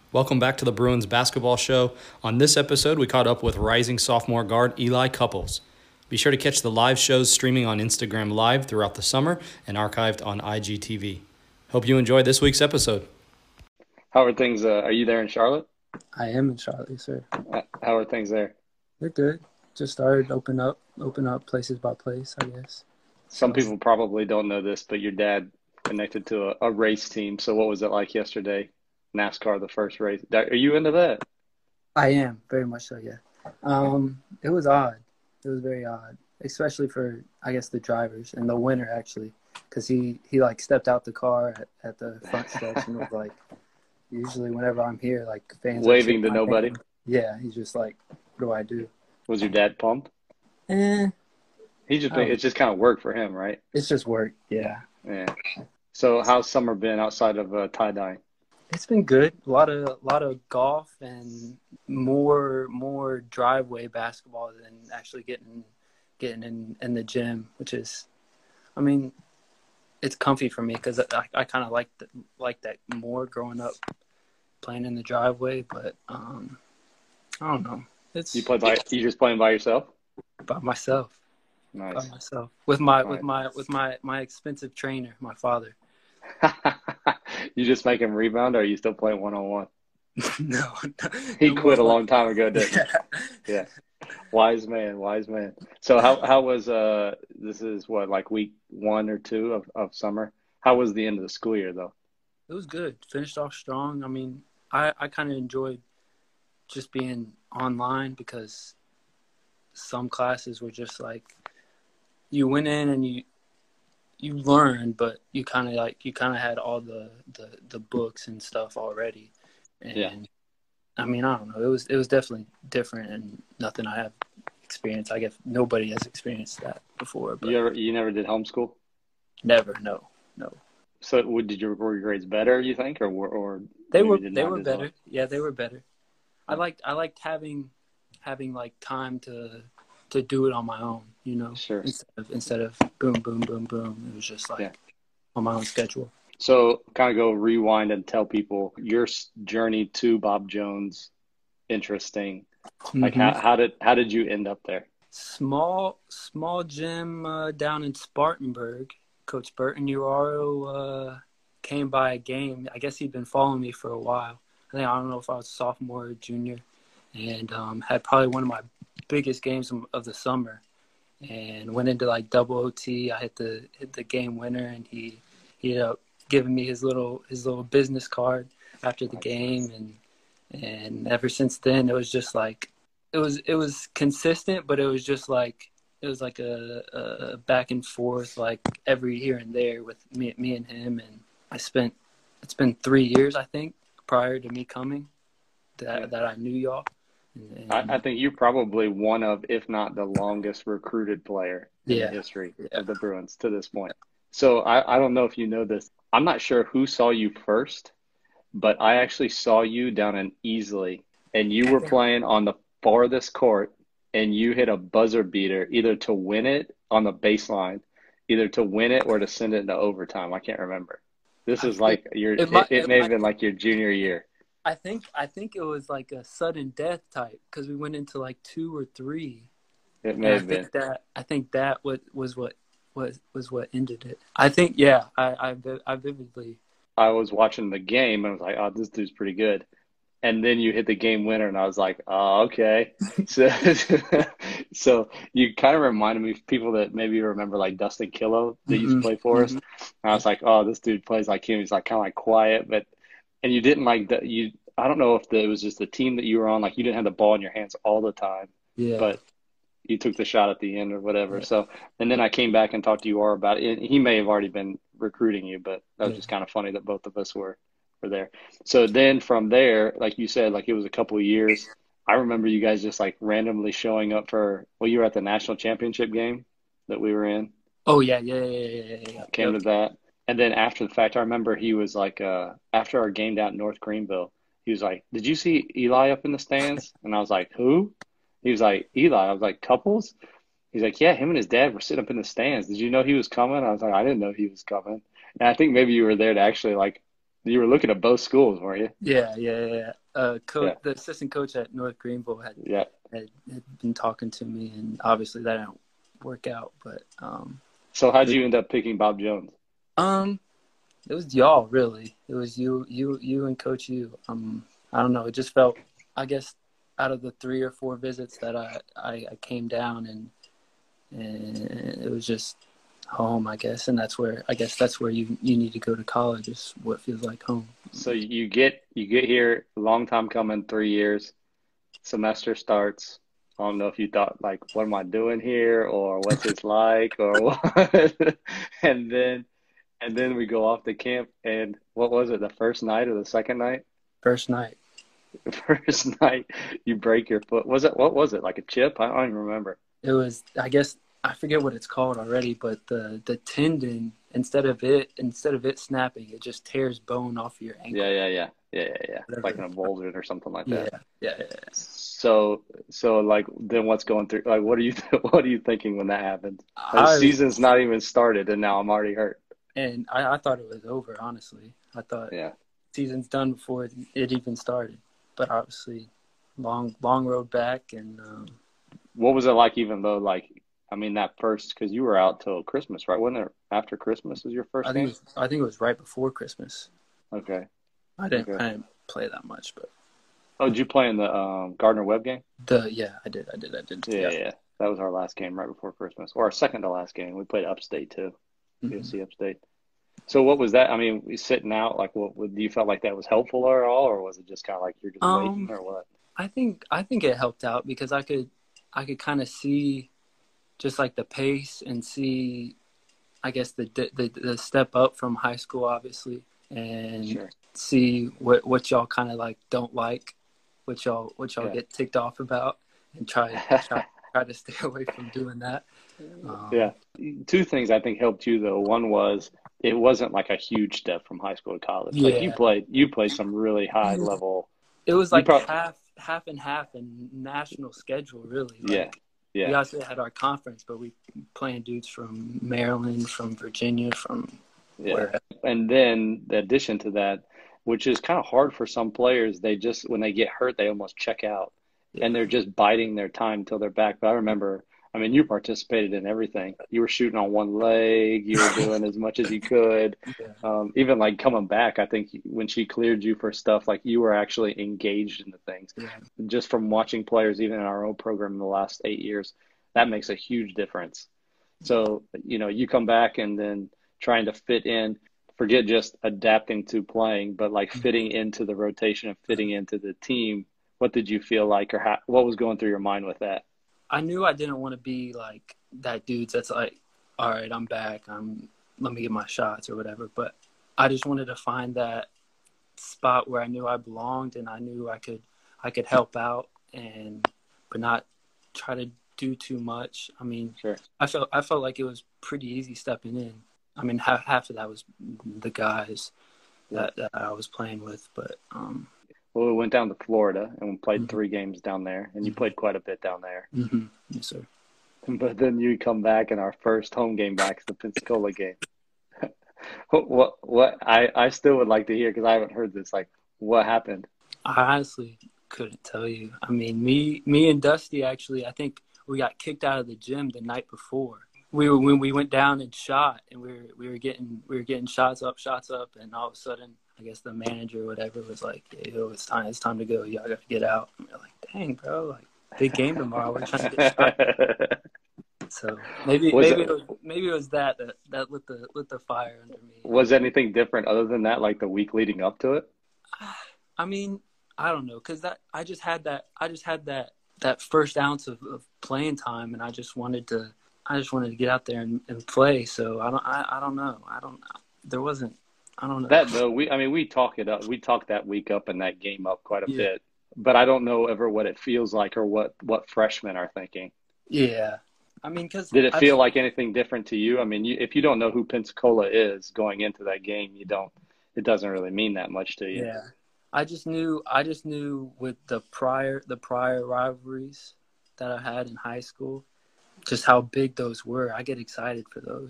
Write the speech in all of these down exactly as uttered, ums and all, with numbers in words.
Welcome back to the Bruins basketball show. On this episode, we caught up with rising sophomore guard Eli Couples. Be sure to catch the live shows streaming on Instagram Live throughout the summer and archived on I G T V. Hope you enjoyed this week's episode. How are things? Uh, are you there in Charlotte? I am in Charlotte, sir. Uh, How are things there? They're good. Just started open up, open up places by place, I guess. Some people probably don't know this, but your dad connected to a, a race team. So what was it like yesterday? NASCAR, the first race. Are you into that? I am, very much so, yeah. Um, it was odd. It was very odd, especially for, I guess, the drivers and the winner, actually, because he, he, like, stepped out the car at, at the front stretch and was like, usually whenever I'm here, like, fans are Waving to shaking my nobody? hand. Yeah, he's just like, what do I do? Was your dad pumped? Eh, He just Oh. It just kind of worked for him, right? it's just work, yeah. Yeah. So how's summer been outside of uh, tie-dyeing? It's been good. A lot of a lot of golf and more more driveway basketball than actually getting getting in, in the gym, which is, I mean, it's comfy for me because I, I kind of like the, like that more growing up playing in the driveway. But um, I don't know. It's You play by you just playing by yourself? by myself, by Nice. myself with my Nice. with my with my my expensive trainer, my father. You just make him rebound, or are you still playing one-on-one? no, no, He no quit a more long time ago, didn't he? Yeah. Yeah. Wise man, wise man. So how how was uh this is what, like week one or two of, of summer? How was the end of the school year though? It was good. Finished off strong. I mean, I, I kind of enjoyed just being online because some classes were just like you went in and you you learned, but you kind of like you kind of had all the, the, the books and stuff already. And Yeah. I mean, I don't know. It was it was definitely different and nothing I have experienced. I guess nobody has experienced that before, but You ever you never did homeschool? never. No, no. So would did your were your grades better, you think, or were- or They maybe were did they not were as well? better. Yeah, they were better. I liked I liked having having like time to to do it on my own, you know, Sure. instead of instead of boom boom boom boom. It was just like Yeah. on my own schedule. So kind of go rewind and tell people your s- journey to Bob Jones. Interesting. Like Mhm. how how did how did you end up there? Small small gym uh, down in Spartanburg. Coach Burton Uraro uh, came by a game. I guess he'd been following me for a while. I think I don't know if I was sophomore or junior, and um, had probably one of my biggest games of of the summer. And went into like double O T. I hit the hit the game winner, and he he ended up giving me his little his little business card after the game, and and ever since then it was just like it was it was consistent, but it was just like it was like a, a back and forth like every here and there with me me and him. And I spent it's been three years I think prior to me coming that Yeah. that I knew y'all. And, I, and I think you're probably one of, if not the longest recruited player in Yeah. the history Yeah. of the Bruins to this point. So I, I don't know if you know this. I'm not sure who saw you first, but I actually saw you down in Easley, and you were playing on the farthest court, and you hit a buzzer beater either to win it on the baseline, either to win it or to send it into overtime. I can't remember. This I is think like your. it It, might it it may have might been like your junior year. I think I think it was like a sudden death type because we went into like two or three, It and may I have been. think that I think that was was what was was what ended it. I think yeah, I I, vi- I vividly I was watching the game and I was like, oh, this dude's pretty good. And then you hit the game winner, and I was like, oh, okay. So, so you kind of reminded me of people that maybe remember like Dustin Killo that used to hmm play for us. hmm And I was like, oh, this dude plays like him. He's like kind of like quiet, but and you didn't like the you. I don't know if the, it was just the team that you were on. Like you didn't have the ball in your hands all the time, yeah but you took the shot at the end or whatever. yeah So, and then I came back and talked to you all about it. He may have already been recruiting you, but that was yeah. just kind of funny that both of us were were there. So then from there, like you said, like it was a couple of years. I remember you guys just like randomly showing up for, well, you were at the national championship game that we were in, Oh yeah yeah yeah yeah yeah yeah. yeah. came Yep. to that. And then after the fact, I remember he was like, uh, after our game down at North Greenville, he was like, did you see Eli up in the stands? And I was like, who? He was like, Eli. I was like, Couples? He's like, yeah, him and his dad were sitting up in the stands. Did you know he was coming? I was like, I didn't know he was coming. And I think maybe you were there to actually like You were looking at both schools, weren't you? Yeah, yeah, yeah. Uh, coach, Yeah. the assistant coach at North Greenville had, Yeah. had had been talking to me, and obviously that didn't work out. But um, So how'd you end up picking Bob Jones? um, it was y'all really. It was you, you, you, and Coach U. Um, I don't know. It just felt, I guess, out of the three or four visits that I I, I came down, and and it was just home, I guess, and that's where I guess that's where you you need to go to college, is what feels like home. So you get you get here, long time coming, three years, semester starts. I don't know if you thought like, what am I doing here, or what's this like, or what? And then and then we go off to camp, and what was it, the first night or the second night? First night. The first night you break your foot. Was it what was it, like a chip? I don't even remember. It was, I guess, I forget what it's called already, but the, the tendon, instead of it instead of it snapping, it just tears bone off your ankle. Yeah, yeah, yeah, yeah, yeah, yeah. Whatever. Like in a bulge or something like Yeah, that. yeah, yeah, yeah. So, so like, then what's going through? Like, what are you what are you thinking when that happens? Like, the I, season's not even started, and now I'm already hurt. and I, I thought it was over, honestly. I thought Yeah. season's done before it, it even started. But obviously, long long road back, and um, What was it like, even though, like, I mean, that first, because you were out till Christmas, right? Wasn't it after Christmas was your first I think game? it was, I think it was right before Christmas. Okay. I didn't Okay. I didn't play that much, but Oh, did you play in the um, Gardner Webb game? the yeah, I did, I did, I did. Yeah, yeah, yeah. That was our last game right before Christmas, or our second to last game. We played Upstate too, Mhm. U S C Upstate. So what was that? I mean, we sitting out, like, what would do you felt like that was helpful at all, or was it just kind of like you're just waiting, Um, or what? I think I think it helped out because I could I could kind of see just like the pace and see, I guess, the the the step up from high school, obviously, and Sure. see what what y'all kind of like don't like, what y'all what y'all Yeah. get ticked off about, and try try try to stay away from doing that. Um, Yeah. Two things I think helped you though. One was it wasn't like a huge step from high school to college. Like you Yeah. played you played some really high level. It was You like prob- half half and half in national schedule, really. Like, Yeah. We Yeah. also had our conference, but we playing dudes from Maryland, from Virginia, from Yeah. wherever. And then the addition to that, which is kind of hard for some players, they just when they get hurt, they almost check out. Yeah. And they're just biding their time till they're back. But I remember, I mean, you participated in everything. You were shooting on one leg. You were doing as much as you could. Yeah. Um, even like coming back, I think when she cleared you for stuff, like you were actually engaged in the things. Yeah. Just from watching players, even in our own program in the last eight years, that makes a huge difference. So, you know, you come back and then trying to fit in, forget just adapting to playing, but like fitting into the rotation and fitting into the team. What did you feel like, or how, what was going through your mind with that? I knew I didn't want to be like that dude that's like, all right, I'm back. I'm let me get my shots or whatever. But I just wanted to find that spot where I knew I belonged and I knew I could I could help out and but not try to do too much. I mean, Sure. I felt I felt like it was pretty easy stepping in. I mean, half half of that was the guys that, that I was playing with, but um, Well, we went down to Florida and we played Mhm. three games down there, and you Mhm. played quite a bit down there. mm-hmm. Yes, sir. But then you come back, and our first home game back is the Pensacola game. what, what, what, I, I still would like to hear, because I haven't heard this, like, what happened? I honestly couldn't tell you. I mean, me, me and Dusty actually, I think we got kicked out of the gym the night before. We were when we went down and shot, and we were we were getting we were getting shots up, shots up, and all of a sudden, I guess the manager or whatever was like, "Yo, it's time, it's time to go. Y'all got to get out." And we're like, "Dang, bro, like big game tomorrow. We're trying to get shot." So maybe Was maybe it- it was, maybe it was that, that that lit the lit the fire under me. Was anything different other than that, like the week leading up to it? I mean, I don't know, cause that I just had that I just had that that first ounce of, of playing time, and I just wanted to I just wanted to get out there and, and play. So I don't I, I don't know I don't there wasn't I don't know That though, we I mean, we talk it up. We talked that week up and that game up quite a Yeah. bit, but I don't know ever what it feels like or what what freshmen are thinking. Yeah, I mean, cause Did it I feel just- like anything different to you? I mean, you, if you don't know who Pensacola is going into that game, you don't. It doesn't really mean that much to you. Yeah, I just knew I just knew with the prior the prior rivalries that I had in high school, just how big those were. I get excited for those,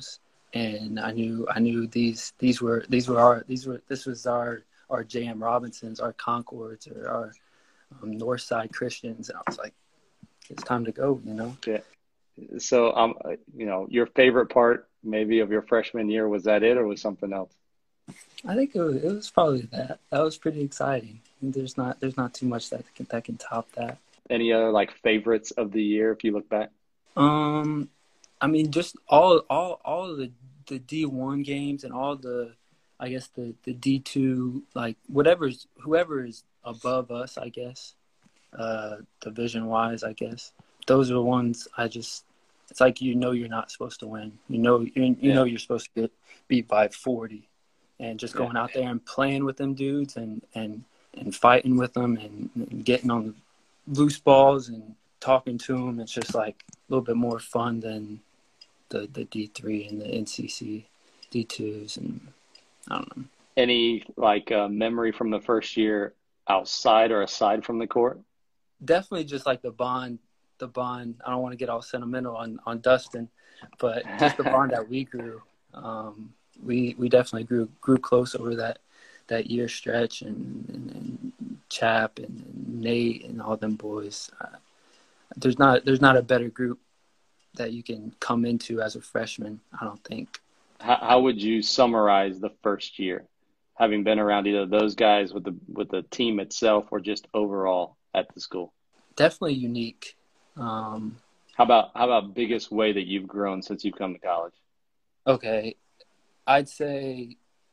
and I knew I knew these these were these were our these were this was our our J M Robinsons, our Concords, or our um, Northside Christians. And I was like, it's time to go, you know. Yeah. So, um, you know, your favorite part maybe of your freshman year, was that it, or was something else? I think it was, it was probably that. That was pretty exciting. There's not there's not too much that can that can top that. Any other like favorites of the year if you look back? Um, I mean, just all all all of the the D one games and all the, I guess the the D two, like whatever's whoever is above us, I guess, uh, division wise, I guess those are the ones I just. It's like, you know, you're not supposed to win. You know, you, you yeah. know you're supposed to get beat by forty, and just going yeah. out there and playing with them dudes and and and fighting with them and, and getting on loose balls and talking to them. It's just like a little bit more fun than the the D three and the N C C D twos, and I don't know. Any like uh, memory from the first year outside or aside from the court? Definitely just like the bond. The bond, I don't want to get all sentimental on, on Dustin, but just the bond that we grew. Um, we we definitely grew grew close over that that year stretch, and, and, and Chap and, and Nate and all them boys. Uh, there's not there's not a better group that you can come into as a freshman, I don't think. How, how would you summarize the first year, having been around either those guys with the with the team itself or just overall at the school? Definitely unique. Um, how about how about biggest way that you've grown since you've come to college? Okay, I'd say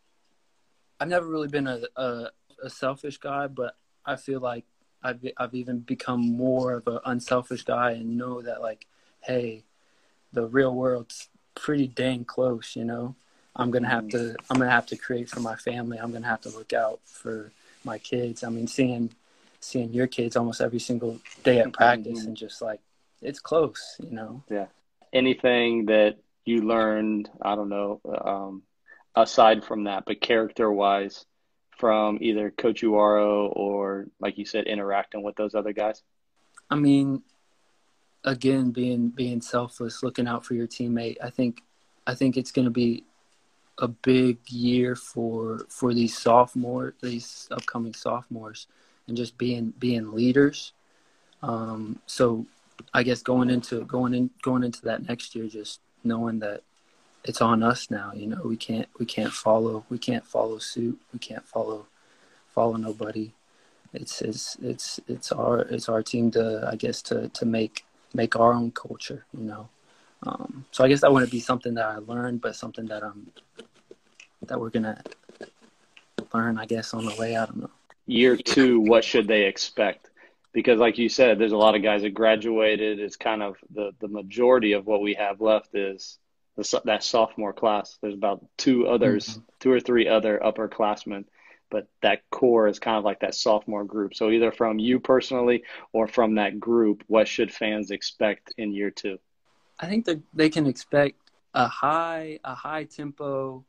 I've never really been a, a, a selfish guy, but I feel like I've I've even become more of an unselfish guy and know that, like, hey, the real world's pretty dang close. You know, I'm gonna have to I'm gonna have to create for my family. I'm gonna have to look out for my kids. I mean, seeing. seeing your kids almost every single day at practice, mm-hmm. and just like, it's close, you know? Yeah. Anything that you learned, I don't know, um, aside from that, but character wise from either Coach Uaro or, like you said, interacting with those other guys? I mean, again, being, being selfless, looking out for your teammate. I think, I think it's going to be a big year for, for these sophomore, these upcoming sophomores. And just being being leaders. Um, so I guess going into going in going into that next year, just knowing that it's on us now. You know, we can't we can't follow we can't follow suit. We can't follow follow nobody. It's it's it's it's our it's our team to, I guess, to to make make our own culture. You know, um, so I guess that wouldn't be something that I learned, but something that um that we're gonna learn, I guess, on the way. I don't know. Year two, what should they expect? Because like you said, there's a lot of guys that graduated. It's kind of the, the majority of what we have left is the, that sophomore class. There's about two others, mm-hmm. two or three other upperclassmen, but that core is kind of like that sophomore group. So either from you personally or from that group, what should fans expect in year two? I think that they can expect a high, a high tempo,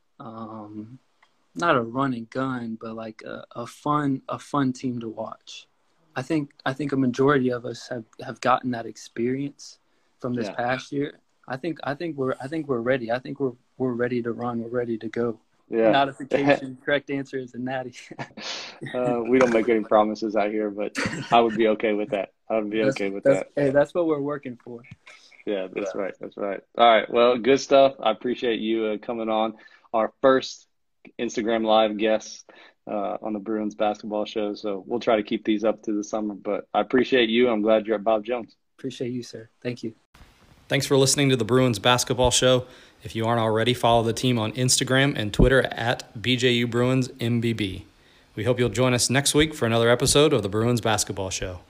um, not a run and gun, but like a, a fun, a fun team to watch. I think, I think a majority of us have, have gotten that experience from this yeah. past year. I think, I think we're, I think we're ready. I think we're, we're ready to run. We're ready to go. Yeah. Notification. Correct answer is a natty. uh, we don't make any promises out here, but I would be okay with that. I would be that's, okay with that's, that. Hey, that's what we're working for. Yeah, that's yeah. right. That's right. All right. Well, good stuff. I appreciate you uh, coming on. Our first Instagram Live guests uh, on the Bruins basketball show. So we'll try to keep these up through the summer. But I appreciate you. I'm glad you're at Bob Jones. Appreciate you, sir. Thank you. Thanks for listening to the Bruins basketball show. If you aren't already, follow the team on Instagram and Twitter at B J U Bruins M B B. We hope you'll join us next week for another episode of the Bruins basketball show.